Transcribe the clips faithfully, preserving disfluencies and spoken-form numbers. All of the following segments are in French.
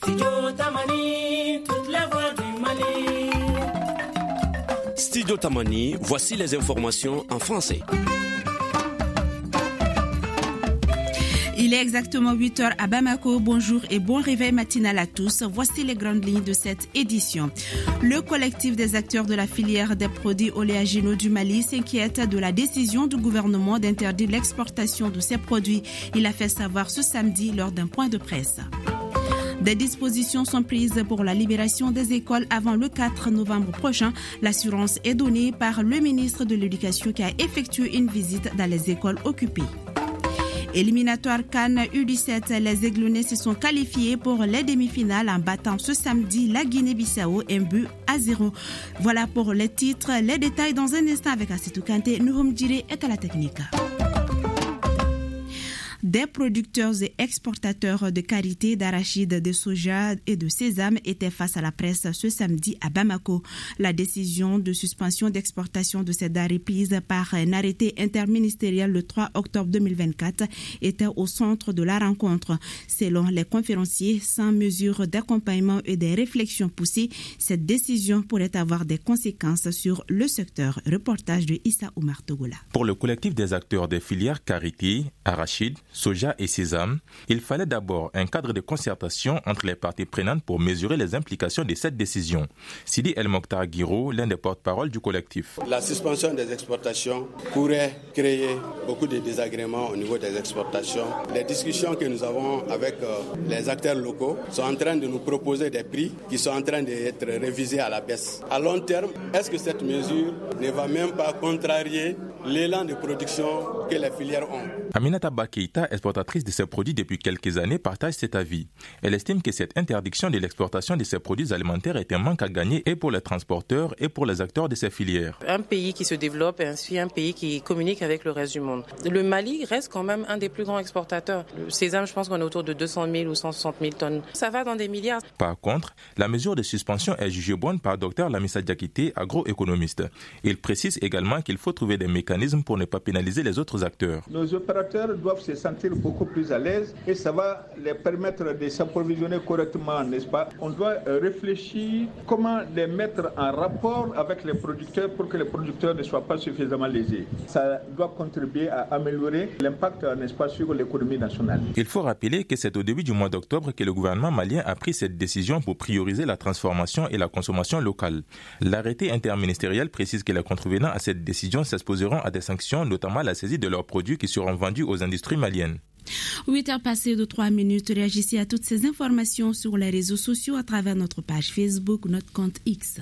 Studio Tamani, toute la voix du Mali. Studio Tamani, voici les informations en français. Il est exactement huit heures à Bamako. Bonjour et bon réveil matinal à tous. Voici les grandes lignes de cette édition. Le collectif des acteurs de la filière des produits oléagineux du Mali s'inquiète de la décision du gouvernement d'interdire l'exportation de ces produits. Il a fait savoir ce samedi lors d'un point de presse. Des dispositions sont prises pour la libération des écoles avant le quatre novembre prochain. L'assurance est donnée par le ministre de l'Éducation qui a effectué une visite dans les écoles occupées. Éliminatoire CAN U dix-sept, les Aiglonnais se sont qualifiés pour les demi-finales en battant ce samedi la Guinée-Bissau un but à zéro. Voilà pour les titres, les détails dans un instant avec Assitou Kanté, Nouhoum Djiré est à la technique. Des producteurs et exportateurs de karité, d'arachide, de soja et de sésame étaient face à la presse ce samedi à Bamako. La décision de suspension d'exportation de ces denrées prise par un arrêté interministériel le trois octobre deux mille vingt-quatre était au centre de la rencontre. Selon les conférenciers, sans mesure d'accompagnement et des réflexions poussées, cette décision pourrait avoir des conséquences sur le secteur. Reportage de Issa Oumar Togola. Pour le collectif des acteurs des filières karité, arachide, soja et sésame, il fallait d'abord un cadre de concertation entre les parties prenantes pour mesurer les implications de cette décision. Sidi El Mokhtar Guiro, l'un des porte-parole du collectif. La suspension des exportations pourrait créer beaucoup de désagréments au niveau des exportations. Les discussions que nous avons avec euh, les acteurs locaux sont en train de nous proposer des prix qui sont en train d'être révisés à la baisse. À long terme, est-ce que cette mesure ne va même pas contrarier l'élan de production que les filières ont? Aminata Bakeita, exportatrice de ces produits depuis quelques années, partage cet avis. Elle estime que cette interdiction de l'exportation de ces produits alimentaires est un manque à gagner et pour les transporteurs et pour les acteurs de ces filières. Un pays qui se développe et ainsi un pays qui communique avec le reste du monde. Le Mali reste quand même un des plus grands exportateurs. Le sésame, je pense qu'on est autour de deux cent mille ou cent soixante mille tonnes. Ça va dans des milliards. Par contre, la mesure de suspension est jugée bonne par Dr Lamissa Diakité, agroéconomiste. Il précise également qu'il faut trouver des mécanismes pour ne pas pénaliser les autres acteurs. Nos opérateurs doivent se sentir beaucoup plus à l'aise et ça va les permettre de s'approvisionner correctement, n'est-ce pas? On doit réfléchir comment les mettre en rapport avec les producteurs pour que les producteurs ne soient pas suffisamment lésés. Ça doit contribuer à améliorer l'impact, n'est-ce pas, sur l'économie nationale. Il faut rappeler que c'est au début du mois d'octobre que le gouvernement malien a pris cette décision pour prioriser la transformation et la consommation locale. L'arrêté interministériel précise que les contrevenants à cette décision s'exposeront à des sanctions, notamment la saisie de leurs produits qui seront vendus aux industries maliennes. huit heures passées de trois minutes. Réagissez à toutes ces informations sur les réseaux sociaux à travers notre page Facebook ou notre compte X.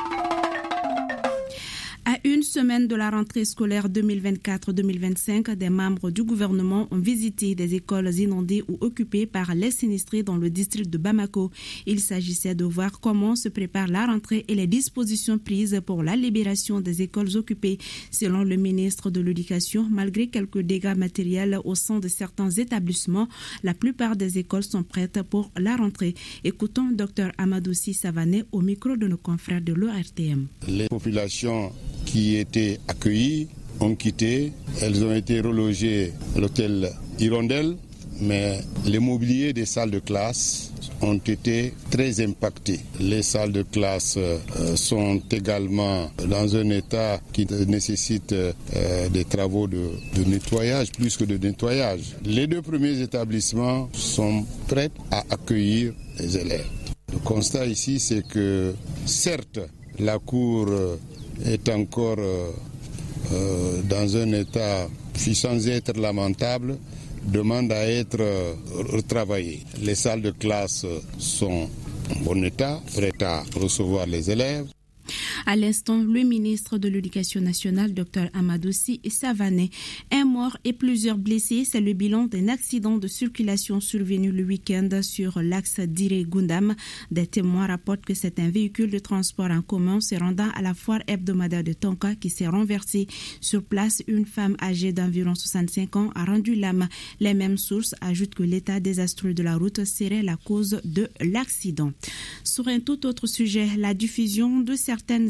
À une semaine de la rentrée scolaire deux mille vingt-quatre deux mille vingt-cinq, des membres du gouvernement ont visité des écoles inondées ou occupées par les sinistrés dans le district de Bamako. Il s'agissait de voir comment se prépare la rentrée et les dispositions prises pour la libération des écoles occupées. Selon le ministre de l'Éducation, malgré quelques dégâts matériels au sein de certains établissements, la plupart des écoles sont prêtes pour la rentrée. Écoutons Dr Amadoussi Savané au micro de nos confrères de l'O R T M. Les populations qui étaient accueillies ont quitté. Elles ont été relogées à l'hôtel Hirondelle, mais les mobiliers des salles de classe ont été très impactés. Les salles de classe euh, sont également dans un état qui nécessite euh, des travaux de, de nettoyage plus que de nettoyage. Les deux premiers établissements sont prêts à accueillir les élèves. Le constat ici, c'est que certes, la cour euh, est encore euh, euh, dans un état qui, sans être lamentable, demande à être euh, retravaillée. Les salles de classe sont en bon état, prêtes à recevoir les élèves. À l'instant, le ministre de l'Éducation nationale, Dr Amadoussi Savané, un mort et plusieurs blessés. C'est le bilan d'un accident de circulation survenu le week-end sur l'axe Diré-Gundam. Des témoins rapportent que c'est un véhicule de transport en commun se rendant à la foire hebdomadaire de Tonka qui s'est renversé. Sur place, une femme âgée d'environ soixante-cinq ans a rendu l'âme. Les mêmes sources ajoutent que l'état désastreux de la route serait la cause de l'accident. Sur un tout autre sujet, la diffusion de certaines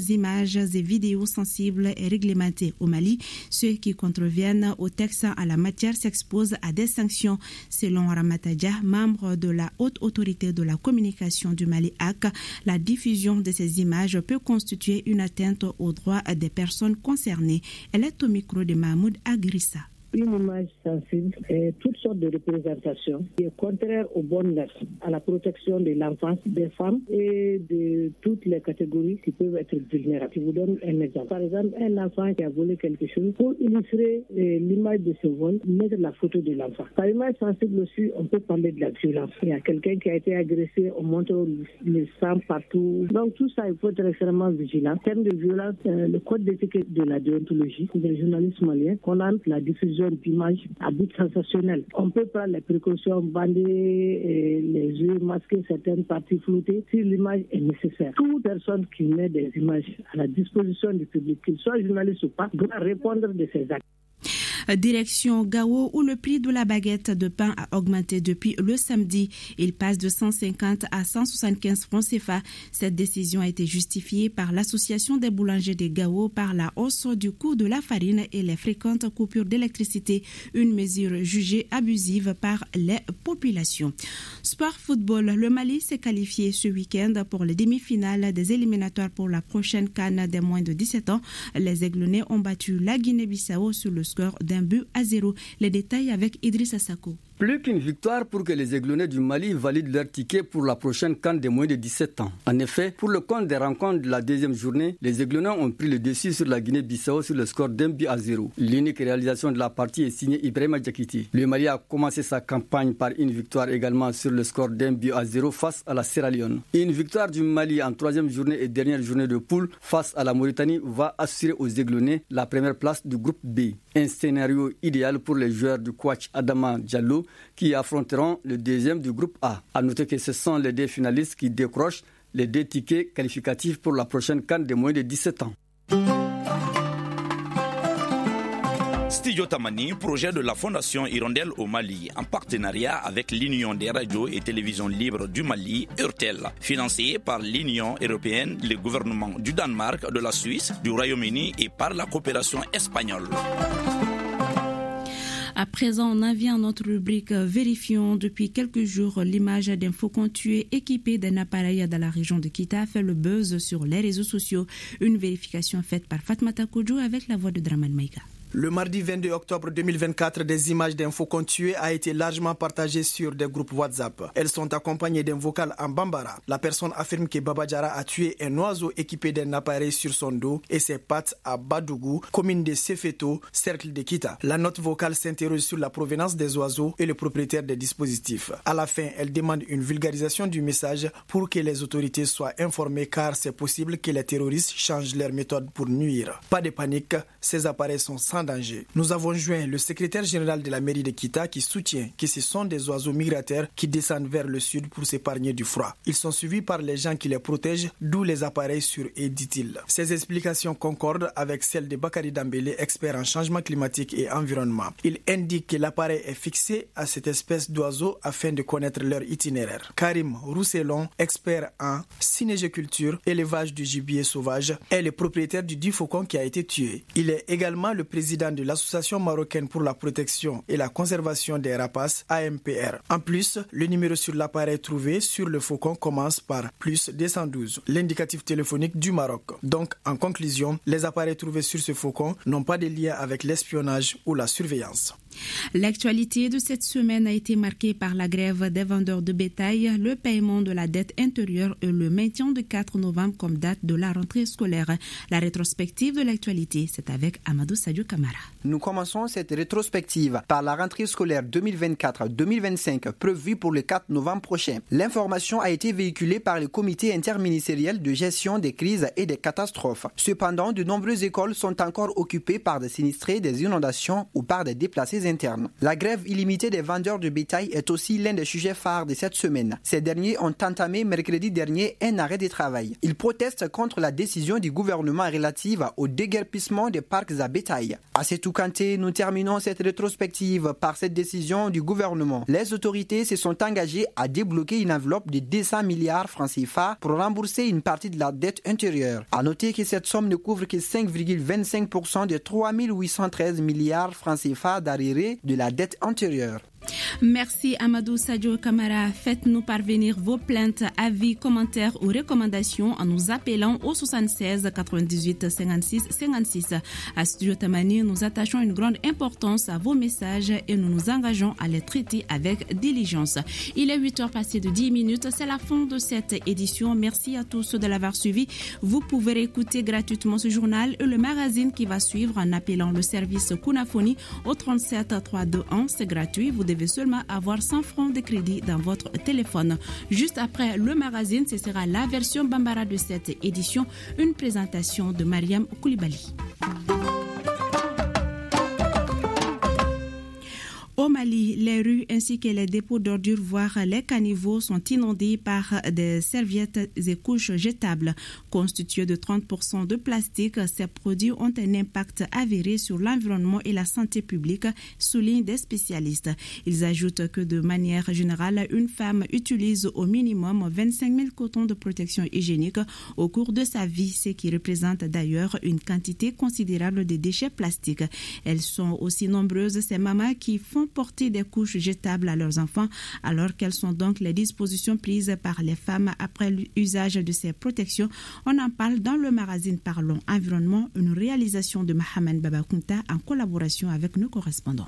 images et vidéos sensibles est réglementé au Mali. Ceux qui contreviennent au texte à la matière s'exposent à des sanctions. Selon Ramata Dia, membre de la haute autorité de la communication du Mali A C, la diffusion de ces images peut constituer une atteinte aux droits des personnes concernées. Elle est au micro de Mahmoud Agrissa. Une image sensible et toutes sortes de représentations qui est contraire aux bonnes mœurs, à la protection de l'enfance, des femmes et de toutes les catégories qui peuvent être vulnérables. Je vous donne un exemple. Par exemple, un enfant qui a volé quelque chose, pour illustrer euh, l'image de ce vol, mettre la photo de l'enfant. Par image sensible aussi, on peut parler de la violence. Il y a quelqu'un qui a été agressé, on montre le sang partout. Donc tout ça, il faut être extrêmement vigilant. En termes de violence, euh, le code d'éthique de la déontologie des journalistes maliens condamne la diffusion d'images à but sensationnel. On peut prendre les précautions, bander les yeux, masquer certaines parties floutées si l'image est nécessaire. Toute personne qui met des images à la disposition du public, qu'il soit journaliste ou pas, doit répondre de ses actes. Direction Gao où le prix de la baguette de pain a augmenté depuis le samedi. Il passe de cent cinquante à cent soixante-quinze francs C F A. Cette décision a été justifiée par l'association des boulangers de Gao par la hausse du coût de la farine et les fréquentes coupures d'électricité, une mesure jugée abusive par les populations. Sport football, le Mali s'est qualifié ce week-end pour les demi-finales des éliminatoires pour la prochaine CAN des moins de dix-sept ans. Les Aiglonnais ont battu la Guinée-Bissau sur le score d'un but à zéro. Les détails avec Idrissa Sako. Plus qu'une victoire pour que les Aiglonnais du Mali valident leur ticket pour la prochaine CAN des moins de dix-sept ans. En effet, pour le compte des rencontres de la deuxième journée, les Aiglonnais ont pris le dessus sur la Guinée-Bissau sur le score d'un but à zéro. L'unique réalisation de la partie est signée Ibrahima Diakité. Le Mali a commencé sa campagne par une victoire également sur le score d'un but à zéro face à la Sierra Leone. Une victoire du Mali en troisième journée et dernière journée de poule face à la Mauritanie va assurer aux Aiglonnais la première place du groupe B. Un scénario idéal pour les joueurs du coach Adama Diallo qui affronteront le deuxième du groupe A. A noter que ce sont les deux finalistes qui décrochent les deux tickets qualificatifs pour la prochaine CAN des moins de dix-sept ans. Studio Tamani, projet de la Fondation Hirondelle au Mali, en partenariat avec l'Union des radios et télévisions libres du Mali, URTEL, financé par l'Union européenne, le gouvernement du Danemark, de la Suisse, du Royaume-Uni et par la coopération espagnole. À présent, on en vient à notre rubrique Vérifions. Depuis quelques jours, l'image d'un faucon tué équipé d'un appareil dans la région de Kita fait le buzz sur les réseaux sociaux. Une vérification faite par Fatmata Kodjo avec la voix de Draman Maïga. Le mardi vingt-deux octobre deux mille vingt-quatre, des images d'un faucon tué a été largement partagées sur des groupes WhatsApp. Elles sont accompagnées d'un vocal en bambara. La personne affirme que Baba Diarra a tué un oiseau équipé d'un appareil sur son dos et ses pattes à Badougou, commune de Sefeto, cercle de Kita. La note vocale s'interroge sur la provenance des oiseaux et le propriétaire des dispositifs. À la fin, elle demande une vulgarisation du message pour que les autorités soient informées car c'est possible que les terroristes changent leur méthode pour nuire. Pas de panique, ces appareils sont sans danger. Nous avons joint le secrétaire général de la mairie de Kita qui soutient que ce sont des oiseaux migrateurs qui descendent vers le sud pour s'épargner du froid. Ils sont suivis par les gens qui les protègent, d'où les appareils sur eux, dit-il. Ces explications concordent avec celles de Bakary Dambélé, expert en changement climatique et environnement. Il indique que l'appareil est fixé à cette espèce d'oiseau afin de connaître leur itinéraire. Karim Rousselon, expert en cynégéculture, élevage du gibier sauvage, est le propriétaire du dit faucon qui a été tué. Il est également le président de l'Association marocaine pour la protection et la conservation des rapaces, A M P R. En plus, le numéro sur l'appareil trouvé sur le faucon commence par plus deux cent douze, l'indicatif téléphonique du Maroc. Donc, en conclusion, les appareils trouvés sur ce faucon n'ont pas de lien avec l'espionnage ou la surveillance. L'actualité de cette semaine a été marquée par la grève des vendeurs de bétail, le paiement de la dette intérieure et le maintien de quatre novembre comme date de la rentrée scolaire. La rétrospective de l'actualité, c'est avec Amadou Sadio Kamara. Nous commençons cette rétrospective par la rentrée scolaire deux mille vingt-quatre deux mille vingt-cinq prévue pour le quatre novembre prochain. L'information a été véhiculée par le comité interministériel de gestion des crises et des catastrophes. Cependant, de nombreuses écoles sont encore occupées par des sinistrés, des inondations ou par des déplacés marchés internes. La grève illimitée des vendeurs de bétail est aussi l'un des sujets phares de cette semaine. Ces derniers ont entamé mercredi dernier un arrêt de travail. Ils protestent contre la décision du gouvernement relative au déguerpissement des parcs à bétail. À Setou Kanté, nous terminons cette rétrospective par cette décision du gouvernement. Les autorités se sont engagées à débloquer une enveloppe de deux cents milliards francs C F A pour rembourser une partie de la dette intérieure. À noter que cette somme ne couvre que cinq virgule vingt-cinq pour cent des trois mille huit cent treize milliards francs C F A d'arriérés de la dette antérieure. Merci Amadou Sadio Kamara. Faites-nous parvenir vos plaintes, avis, commentaires ou recommandations en nous appelant au soixante-seize quatre-vingt-dix-huit cinquante-six cinquante-six. À Studio Tamani, nous attachons une grande importance à vos messages et nous nous engageons à les traiter avec diligence. Il est huit heures passées de dix minutes. C'est la fin de cette édition. Merci à tous de l'avoir suivi. Vous pouvez écouter gratuitement ce journal et le magazine qui va suivre en appelant le service Kunafoni au trente-sept trois deux un. C'est gratuit. Vous devez seulement avoir cent francs de crédit dans votre téléphone. Juste après le magazine, ce sera la version Bambara de cette édition, une présentation de Mariam Koulibaly. Au Mali, les rues ainsi que les dépôts d'ordures, voire les caniveaux, sont inondés par des serviettes et couches jetables. Constitués de trente pour cent de plastique, ces produits ont un impact avéré sur l'environnement et la santé publique, soulignent des spécialistes. Ils ajoutent que de manière générale, une femme utilise au minimum vingt-cinq mille cotons de protection hygiénique au cours de sa vie, ce qui représente d'ailleurs une quantité considérable de déchets plastiques. Elles sont aussi nombreuses, ces mamans, qui font porter des couches jetables à leurs enfants, alors quelles sont donc les dispositions prises par les femmes après l'usage de ces protections? On en parle dans le magazine Parlons Environnement, une réalisation de Mohamed Babakunta en collaboration avec nos correspondants.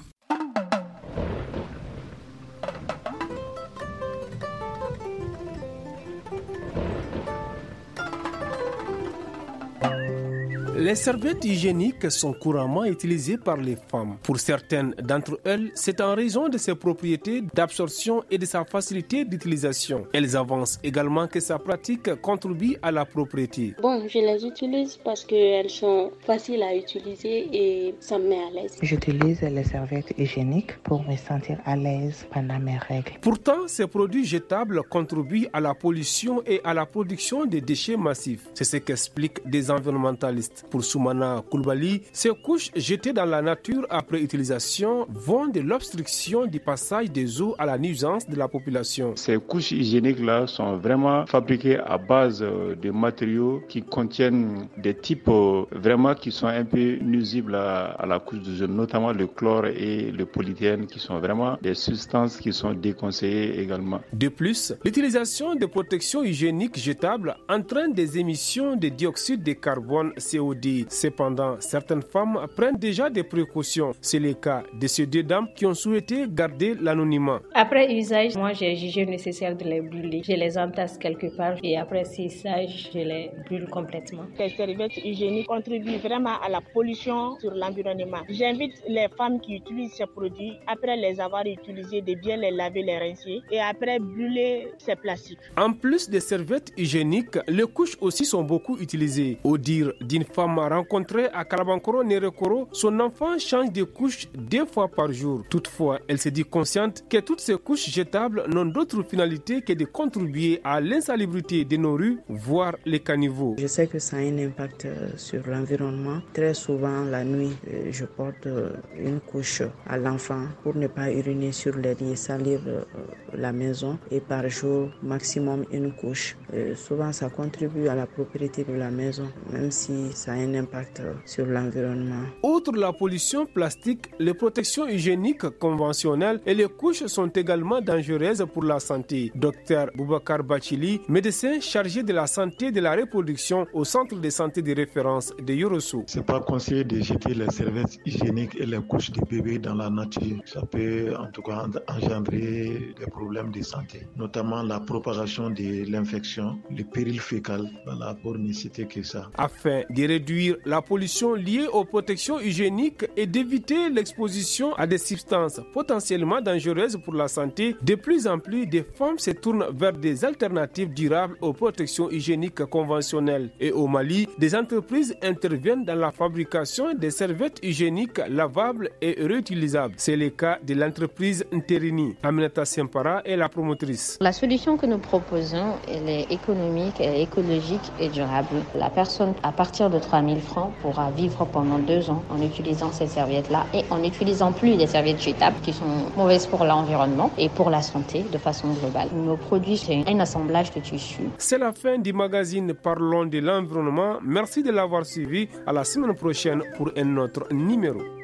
Les serviettes hygiéniques sont couramment utilisées par les femmes. Pour certaines d'entre elles, c'est en raison de ses propriétés d'absorption et de sa facilité d'utilisation. Elles avancent également que sa pratique contribue à la propriété. Bon, je les utilise parce qu'elles sont faciles à utiliser et ça me met à l'aise. J'utilise les serviettes hygiéniques pour me sentir à l'aise pendant mes règles. Pourtant, ces produits jetables contribuent à la pollution et à la production de déchets massifs. C'est ce qu'expliquent des environnementalistes. Pour Soumana Koulibaly, ces couches jetées dans la nature après utilisation vont de l'obstruction du passage des eaux à la nuisance de la population. Ces couches hygiéniques-là sont vraiment fabriquées à base de matériaux qui contiennent des types vraiment qui sont un peu nuisibles à, à la couche d'ozone, notamment le chlore et le polyéthylène, qui sont vraiment des substances qui sont déconseillées également. De plus, l'utilisation de protections hygiéniques jetables entraîne des émissions de dioxyde de carbone C O deux. Cependant, certaines femmes prennent déjà des précautions. C'est le cas de ces deux dames qui ont souhaité garder l'anonymat. Après usage, moi j'ai jugé nécessaire de les brûler. Je les entasse quelque part et après ces usages, je les brûle complètement. Les serviettes hygiéniques contribuent vraiment à la pollution sur l'environnement. J'invite les femmes qui utilisent ces produits, après les avoir utilisés, de bien les laver, les rincer et après brûler ces plastiques. En plus des serviettes hygiéniques, les couches aussi sont beaucoup utilisées. Au dire d'une femme rencontrée à Kalabankoro Nerekoro, son enfant change de couche deux fois par jour. Toutefois, elle se dit consciente que toutes ces couches jetables n'ont d'autre finalité que de contribuer à l'insalubrité de nos rues, voire les caniveaux. Je sais que ça a un impact sur l'environnement. Très souvent, la nuit, je porte une couche à l'enfant pour ne pas uriner sur les lits et salir la maison. Et par jour, maximum une couche. Et souvent, ça contribue à la propriété de la maison, même si ça a un impact sur l'environnement. Outre la pollution plastique, les protections hygiéniques conventionnelles et les couches sont également dangereuses pour la santé. Docteur Boubacar Bachili, médecin chargé de la santé et de la reproduction au centre de santé de référence de Yorossou. C'est pas conseillé de jeter les serviettes hygiéniques et les couches de bébés dans la nature. Ça peut en tout cas engendrer des problèmes de santé, notamment la propagation de l'infection, le péril fécal. Voilà, pour ne citer que ça. Afin de réduire réduire la pollution liée aux protections hygiéniques et d'éviter l'exposition à des substances potentiellement dangereuses pour la santé, de plus en plus de femmes se tournent vers des alternatives durables aux protections hygiéniques conventionnelles. Et au Mali, des entreprises interviennent dans la fabrication des serviettes hygiéniques lavables et réutilisables. C'est le cas de l'entreprise Nterini. Aminata Sempara est la promotrice. La solution que nous proposons, elle est économique, elle est écologique et durable. La personne, à partir de trois mille francs, pourra vivre pendant deux ans en utilisant ces serviettes-là et en n'utilisant plus des serviettes jetables qui sont mauvaises pour l'environnement et pour la santé de façon globale. Nos produits, c'est un assemblage de tissus. C'est la fin du magazine Parlons de l'environnement. Merci de l'avoir suivi. À la semaine prochaine pour un autre numéro.